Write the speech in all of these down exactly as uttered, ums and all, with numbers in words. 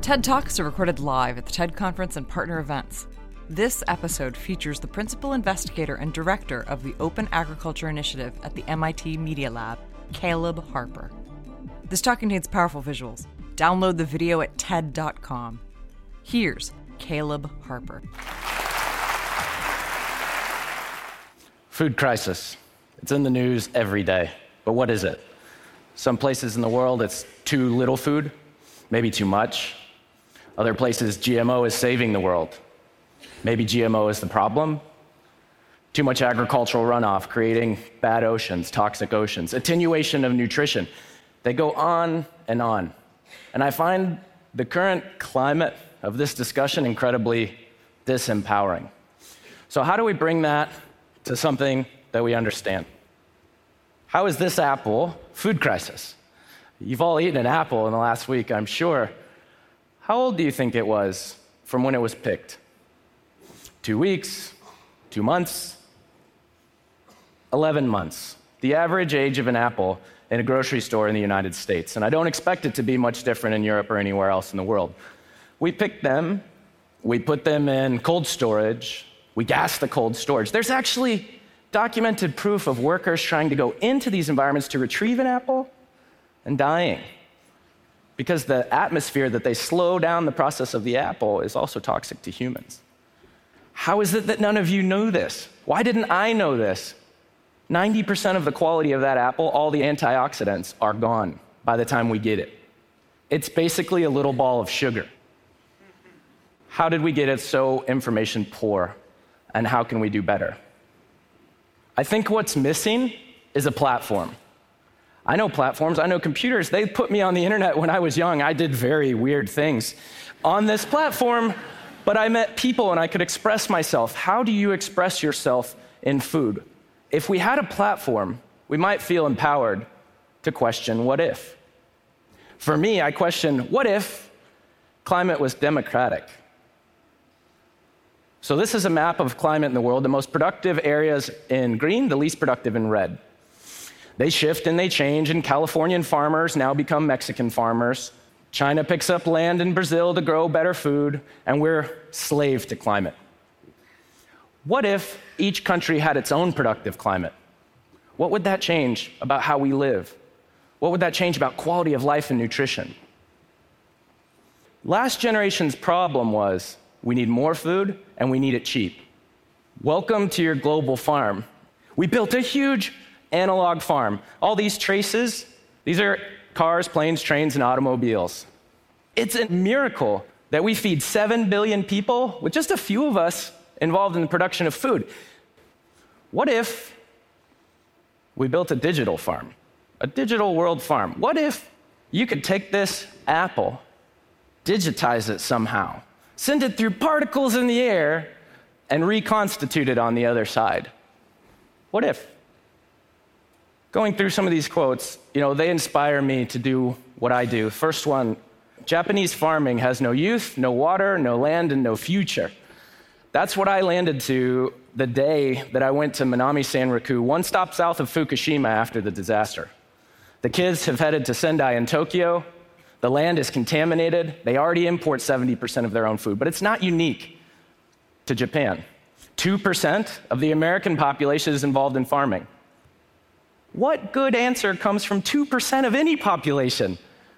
TED Talks are recorded live at the TED Conference and partner events. This episode features the principal investigator and director of the Open Agriculture Initiative at the M I T Media Lab, Caleb Harper. This talk contains powerful visuals. Download the video at T E D dot com. Here's Caleb Harper. Food crisis. It's in the news every day. But what is it? Some places in the world, it's too little food, maybe too much. Other places, G M O is saving the world. Maybe G M O is the problem. Too much agricultural runoff, creating bad oceans, toxic oceans, attenuation of nutrition. They go on and on. And I find the current climate of this discussion incredibly disempowering. So how do we bring that to something that we understand? How is this apple food crisis? You've all eaten an apple in the last week, I'm sure. How old do you think it was from when it was picked? Two weeks? Two months? Eleven months. The average age of an apple in a grocery store in the United States. And I don't expect it to be much different in Europe or anywhere else in the world. We pick them, we put them in cold storage, we gas the cold storage. There's actually documented proof of workers trying to go into these environments to retrieve an apple and dying. Because the atmosphere that they slow down the process of the apple is also toxic to humans. How is it that none of you know this? Why didn't I know this? ninety percent of the quality of that apple, all the antioxidants, are gone by the time we get it. It's basically a little ball of sugar. How did we get it so information poor? And how can we do better? I think what's missing is a platform. I know platforms, I know computers. They put me on the internet when I was young. I did very weird things on this platform, but I met people and I could express myself. How do you express yourself in food? If we had a platform, we might feel empowered to question what if. For me, I question, what if climate was democratic? So this is a map of climate in the world, the most productive areas in green, the least productive in red. They shift and they change, and Californian farmers now become Mexican farmers. China picks up land in Brazil to grow better food, and we're slave to climate. What if each country had its own productive climate? What would that change about how we live? What would that change about quality of life and nutrition? Last generation's problem was we need more food and we need it cheap. Welcome to your global farm. We built a huge analog farm. All these traces, these are cars, planes, trains, and automobiles. It's a miracle that we feed seven billion people with just a few of us involved in the production of food. What if we built a digital farm, a digital world farm? What if you could take this apple, digitize it somehow, send it through particles in the air, and reconstitute it on the other side? What if? Going through some of these quotes, you know, they inspire me to do what I do. First one, Japanese farming has no youth, no water, no land, and no future. That's what I landed to the day that I went to Minami-Sanriku, one stop south of Fukushima after the disaster. The kids have headed to Sendai in Tokyo. The land is contaminated. They already import seventy percent of their own food, but it's not unique to Japan. two percent of the American population is involved in farming. What good answer comes from two percent of any population?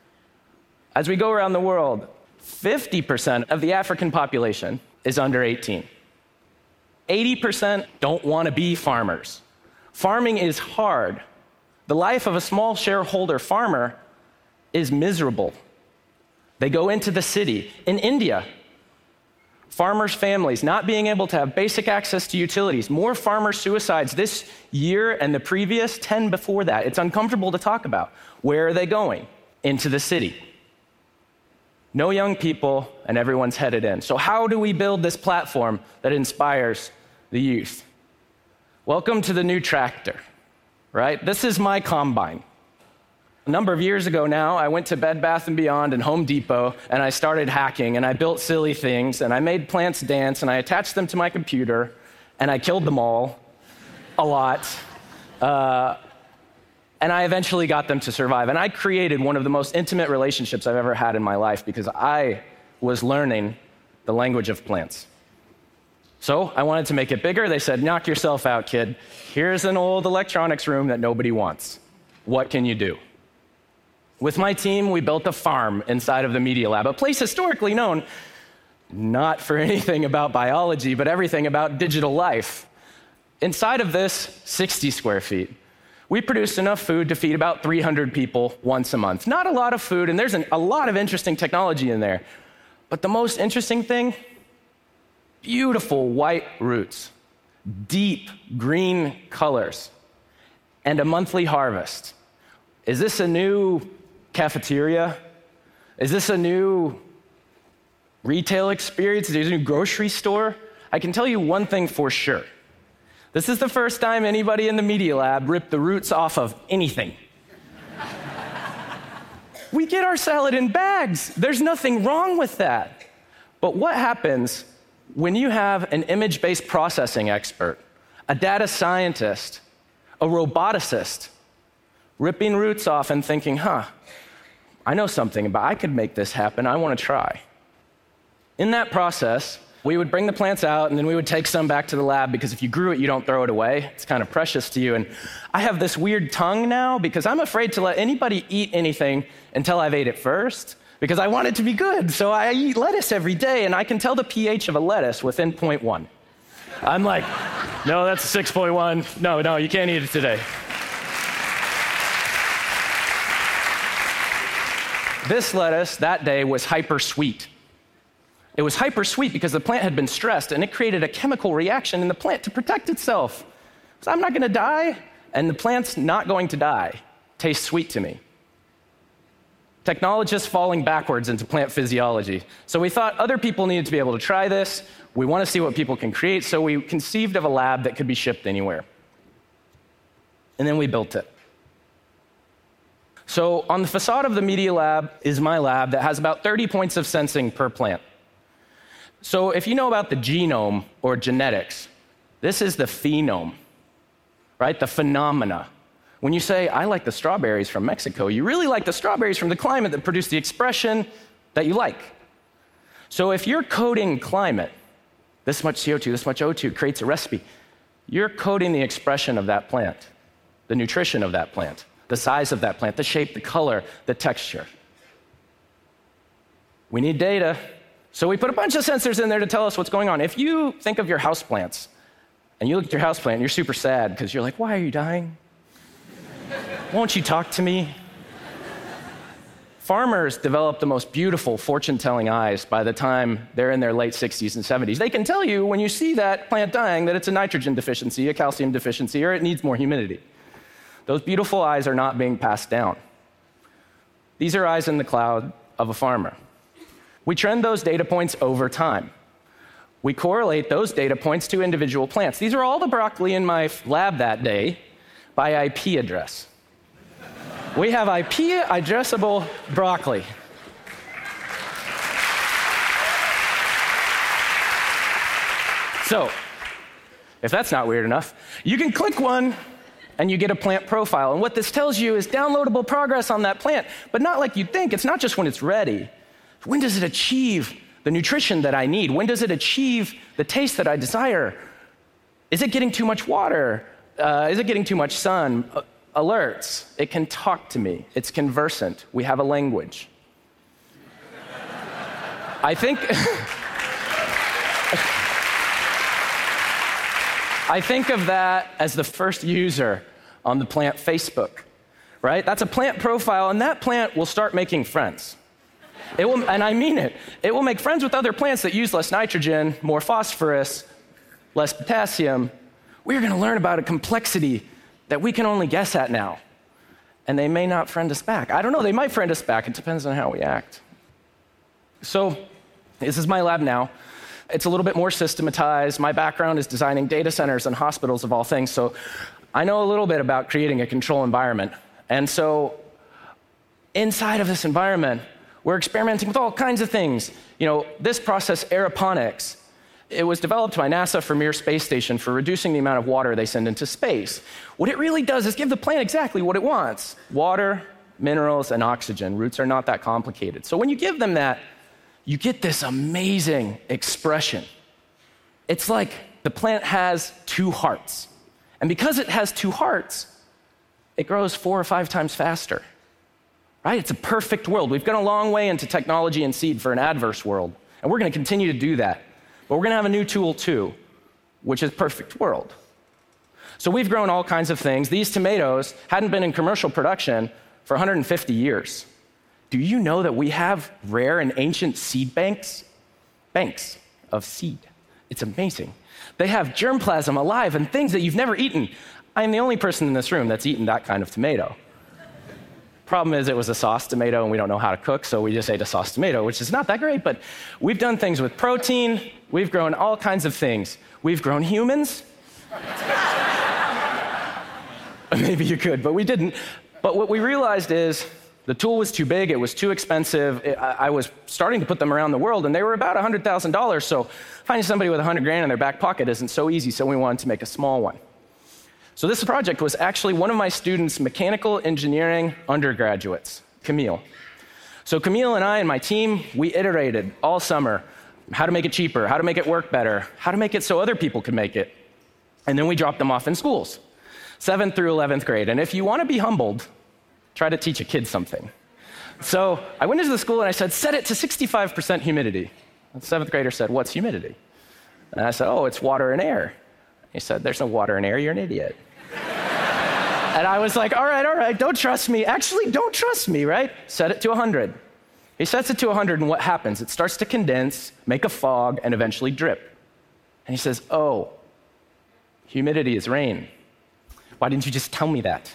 As we go around the world, fifty percent of the African population is under eighteen. eighty percent don't want to be farmers. Farming is hard. The life of a small shareholder farmer is miserable. They go into the city. In India, farmers' families not being able to have basic access to utilities, more farmer suicides this year and the previous ten before that. It's uncomfortable to talk about. Where are they going? Into the city. No young people, and everyone's headed in. So how do we build this platform that inspires the youth? Welcome to the new tractor, right? This is my combine. A number of years ago now, I went to Bed Bath and Beyond and Home Depot, and I started hacking, and I built silly things, and I made plants dance, and I attached them to my computer, and I killed them all, a lot. Uh, And I eventually got them to survive. And I created one of the most intimate relationships I've ever had in my life because I was learning the language of plants. So I wanted to make it bigger. They said, knock yourself out, kid. Here's an old electronics room that nobody wants. What can you do? With my team, we built a farm inside of the Media Lab, a place historically known not for anything about biology, but everything about digital life. Inside of this, sixty square feet, we produced enough food to feed about three hundred people once a month. Not a lot of food, and there's an, a lot of interesting technology in there. But the most interesting thing, beautiful white roots, deep green colors, and a monthly harvest. Is this a new cafeteria? Is this a new retail experience? Is this a new grocery store? I can tell you one thing for sure. This is the first time anybody in the Media Lab ripped the roots off of anything. We get our salad in bags. There's nothing wrong with that. But what happens when you have an image-based processing expert, a data scientist, a roboticist, ripping roots off and thinking, huh, I know something about, I could make this happen, I want to try. In that process, we would bring the plants out, and then we would take some back to the lab, because if you grew it, you don't throw it away. It's kind of precious to you. And I have this weird tongue now, because I'm afraid to let anybody eat anything until I've ate it first, because I want it to be good. So I eat lettuce every day, and I can tell the pH of a lettuce within zero point one. I'm like, no, that's six point one. No, no, you can't eat it today. This lettuce that day was hyper sweet. It was hyper sweet because the plant had been stressed, and it created a chemical reaction in the plant to protect itself. So I'm not going to die, and the plant's not going to die. Tastes sweet to me. Technologists falling backwards into plant physiology. So we thought other people needed to be able to try this. We want to see what people can create, so we conceived of a lab that could be shipped anywhere. And then we built it. So on the facade of the Media Lab is my lab that has about thirty points of sensing per plant. So if you know about the genome or genetics, this is the phenome, right? The phenomena. When you say, I like the strawberries from Mexico, you really like the strawberries from the climate that produce the expression that you like. So if you're coding climate, this much C O two, this much O two creates a recipe, you're coding the expression of that plant, the nutrition of that plant, the size of that plant, the shape, the color, the texture. We need data. So we put a bunch of sensors in there to tell us what's going on. If you think of your houseplants, and you look at your houseplant and you're super sad because you're like, why are you dying? Won't you talk to me? Farmers develop the most beautiful fortune-telling eyes by the time they're in their late sixties and seventies. They can tell you when you see that plant dying that it's a nitrogen deficiency, a calcium deficiency, or it needs more humidity. Those beautiful eyes are not being passed down. These are eyes in the cloud of a farmer. We trend those data points over time. We correlate those data points to individual plants. These are all the broccoli in my lab that day by I P address. We have I P addressable broccoli. So, if that's not weird enough, you can click one and you get a plant profile. And what this tells you is downloadable progress on that plant, but not like you'd think. It's not just when it's ready. When does it achieve the nutrition that I need? When does it achieve the taste that I desire? Is it getting too much water? Uh, is it getting too much sun? Uh, alerts. It can talk to me. It's conversant. We have a language. I think... I think of that as the first user on the plant Facebook, right? That's a plant profile, and that plant will start making friends. It will, and I mean it. It will make friends with other plants that use less nitrogen, more phosphorus, less potassium. We're going to learn about a complexity that we can only guess at now. And they may not friend us back. I don't know. They might friend us back. It depends on how we act. So this is my lab now. It's a little bit more systematized. My background is designing data centers and hospitals of all things. So I know a little bit about creating a control environment. And so inside of this environment, we're experimenting with all kinds of things. You know, this process, aeroponics, it was developed by NASA for Mir Space Station for reducing the amount of water they send into space. What it really does is give the plant exactly what it wants: water, minerals, and oxygen. Roots are not that complicated. So when you give them that, you get this amazing expression. It's like the plant has two hearts. And because it has two hearts, it grows four or five times faster. Right? It's a perfect world. We've gone a long way into technology and seed for an adverse world, and we're going to continue to do that. But we're going to have a new tool too, which is perfect world. So we've grown all kinds of things. These tomatoes hadn't been in commercial production for one hundred fifty years. Do you know that we have rare and ancient seed banks? Banks of seed. It's amazing. They have germplasm alive and things that you've never eaten. I am the only person in this room that's eaten that kind of tomato. Problem is, it was a sauce tomato, and we don't know how to cook, so we just ate a sauce tomato, which is not that great, but we've done things with protein. We've grown all kinds of things. We've grown humans. Maybe you could, but we didn't. But what we realized is the tool was too big, it was too expensive. I was starting to put them around the world, and they were about one hundred thousand dollars, so finding somebody with one hundred grand in their back pocket isn't so easy, so we wanted to make a small one. So this project was actually one of my students' mechanical engineering undergraduates, Camille. So Camille and I and my team, we iterated all summer how to make it cheaper, how to make it work better, how to make it so other people could make it. And then we dropped them off in schools, seventh through eleventh grade. And if you want to be humbled, try to teach a kid something. So I went into the school and I said, set it to sixty-five percent humidity. And the seventh grader said, what's humidity? And I said, oh, it's water and air. He said, there's no water and air, you're an idiot. And I was like, all right, all right, don't trust me. Actually, don't trust me, right? Set it to one hundred. He sets it to one hundred, and what happens? It starts to condense, make a fog, and eventually drip. And he says, oh, humidity is rain. Why didn't you just tell me that?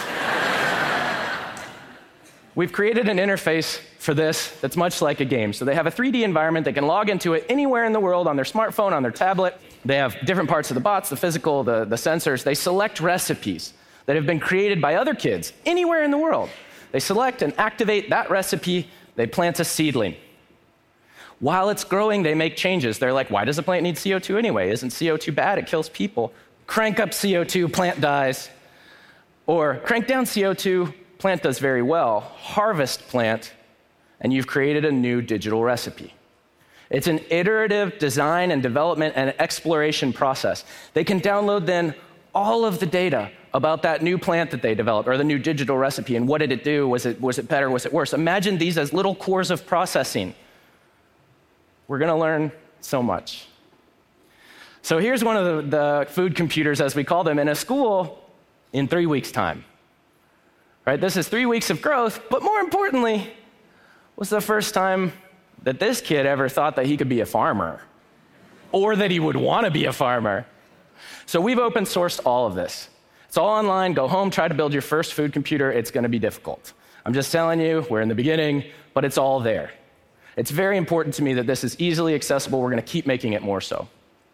We've created an interface for this that's much like a game. So they have a three D environment. They can log into it anywhere in the world on their smartphone, on their tablet. They have different parts of the bots, the physical, the, the sensors. They select recipes that have been created by other kids anywhere in the world. They select and activate that recipe. They plant a seedling. While it's growing, they make changes. They're like, why does a plant need C O two anyway? Isn't C O two bad? It kills people. Crank up C O two, plant dies. Or crank down C O two, plant does very well. Harvest plant, and you've created a new digital recipe. It's an iterative design and development and exploration process. They can download then all of the data about that new plant that they developed or the new digital recipe and what did it do? Was it, was it better? Was it worse? Imagine these as little cores of processing. We're going to learn so much. So here's one of the, the food computers, as we call them, in a school in three weeks' time. Right? This is three weeks of growth, but more importantly, was the first time that this kid ever thought that he could be a farmer or that he would want to be a farmer. So we've open sourced all of this. It's all online. Go home, try to build your first food computer. It's going to be difficult. I'm just telling you, we're in the beginning, but it's all there. It's very important to me that this is easily accessible. We're going to keep making it more so.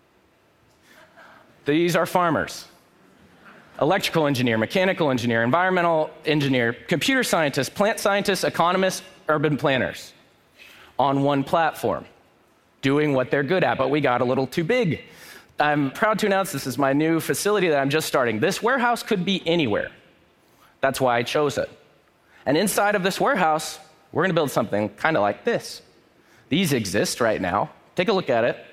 These are farmers. Electrical engineer, mechanical engineer, environmental engineer, computer scientist, plant scientists, economists, urban planners on one platform, doing what they're good at, but we got a little too big. I'm proud to announce this is my new facility that I'm just starting. This warehouse could be anywhere. That's why I chose it. And inside of this warehouse, we're going to build something kind of like this. These exist right now. Take a look at it.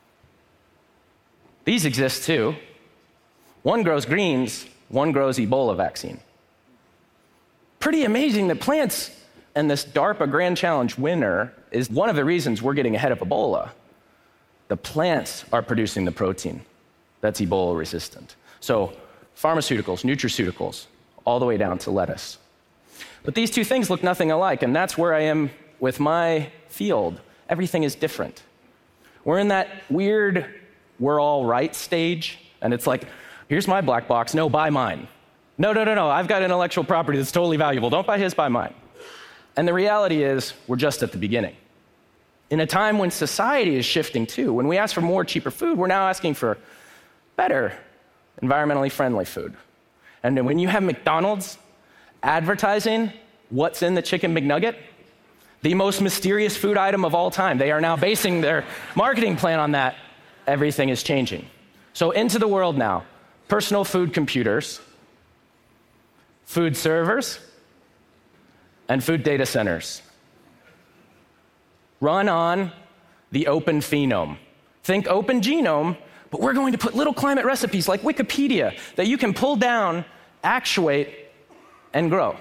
These exist too. One grows greens, one grows Ebola vaccine. Pretty amazing that plants, and this DARPA Grand Challenge winner is one of the reasons we're getting ahead of Ebola. The plants are producing the protein that's Ebola resistant. So pharmaceuticals, nutraceuticals, all the way down to lettuce. But these two things look nothing alike, and that's where I am with my field. Everything is different. We're in that weird, we're all right stage, and it's like, here's my black box, no, buy mine. No, no, no, no, I've got intellectual property that's totally valuable. Don't buy his, buy mine. And the reality is, we're just at the beginning. In a time when society is shifting too, when we ask for more, cheaper food, we're now asking for better, environmentally friendly food. And then when you have McDonald's advertising what's in the Chicken McNugget, the most mysterious food item of all time, they are now basing their marketing plan on that. Everything is changing. So into the world now, personal food computers, food servers, and food data centers. run on the open phenome. Think open genome, but we're going to put little climate recipes like Wikipedia that you can pull down, actuate, and grow.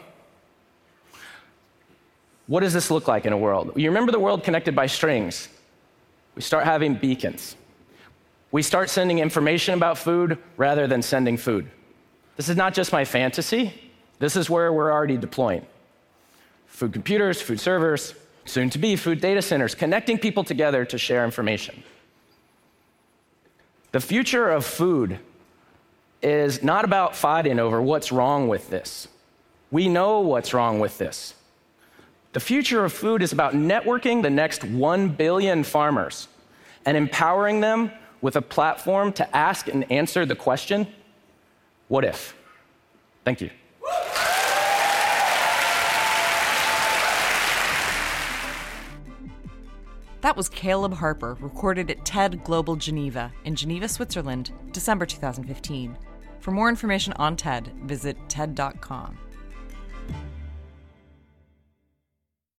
What does this look like in a world? You remember the world connected by strings. We start having beacons. We start sending information about food rather than sending food. This is not just my fantasy. This is where we're already deploying. Food computers, food servers, soon to be food data centers, connecting people together to share information. The future of food is not about fighting over what's wrong with this. We know what's wrong with this. The future of food is about networking the next one billion farmers and empowering them with a platform to ask and answer the question, what if? Thank you. That was Caleb Harper, recorded at TED Global Geneva in Geneva, Switzerland, December two thousand fifteen. For more information on TED, visit ted dot com.